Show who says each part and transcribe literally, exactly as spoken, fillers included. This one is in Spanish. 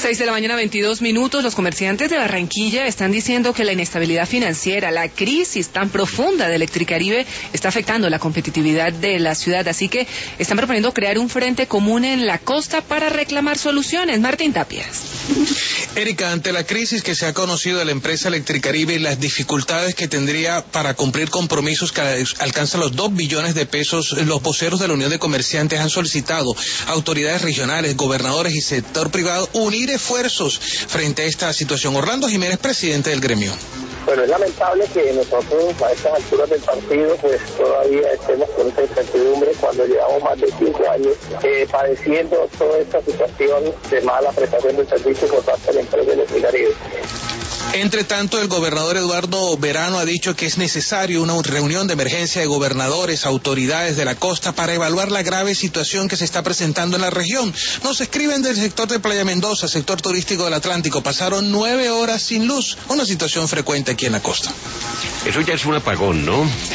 Speaker 1: Seis de la mañana, veintidós minutos. Los comerciantes de Barranquilla están diciendo que la inestabilidad financiera, la crisis tan profunda de Electricaribe está afectando la competitividad de la ciudad. Así que están proponiendo crear un frente común en la costa para reclamar soluciones. Martín Tapias.
Speaker 2: Erika, ante la crisis que se ha conocido de la empresa Electricaribe y las dificultades que tendría para cumplir compromisos que alcanzan los dos billones de pesos, los voceros de la Unión de Comerciantes han solicitado a autoridades regionales, gobernadores y sector privado unir esfuerzos frente a esta situación. Orlando Jiménez, presidente del gremio.
Speaker 3: Bueno, es lamentable que nosotros a estas alturas del partido pues todavía estemos con esta incertidumbre cuando llevamos más de cinco años eh, padeciendo toda esta situación de mala prestación de servicios por parte de la empresa Electricaribe.
Speaker 2: Entre tanto, el gobernador Eduardo Verano ha dicho que es necesario una reunión de emergencia de gobernadores, autoridades de la costa para evaluar la grave situación que se está presentando en la región. Nos escriben del sector de Playa Mendoza, sector turístico del Atlántico. Pasaron nueve horas sin luz, una situación frecuente aquí en la costa.
Speaker 4: Eso ya es un apagón, ¿no?